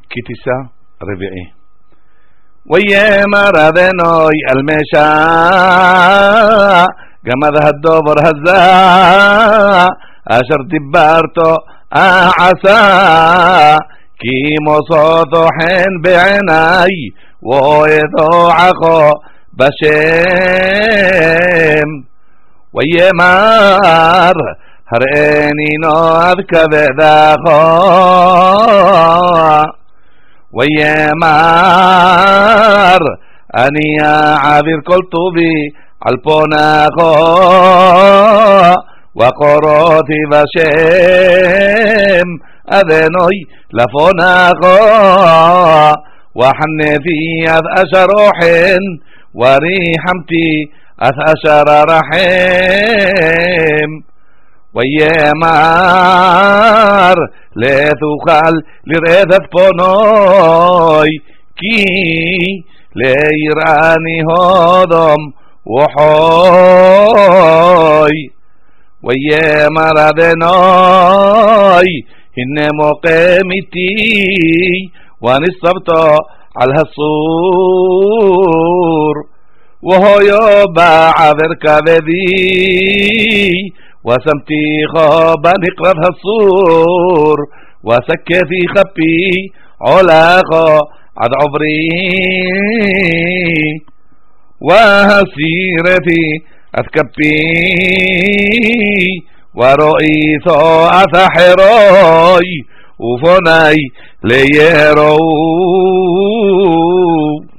כתיסה רביעי. ויאמר אדוני אל משה גמד הדובר הזה אשר דיברתו עשה כי מוסותו חן בעיני וידועכו בשם. ויאמר הראני נועד כבדך ויאמר אני אעביר כל טובי על פונך וקוראתי בשם אדוני לפונך וחנתי עד אשר אוחן וריחמתי עד אשר רחם. ויאמר לא תוכל לראות את פונוי כי לא יראני הודום וחוי. ויאמר אדוני הנה מוקם איתי ונסבתו על הסור והיו בעבר כבדי ושמתיך בנקרת הסור וסקתי כפי עולך עד עוברי והסירתי עד כפי ורואיתו עד אחרוי ופוני ליראו.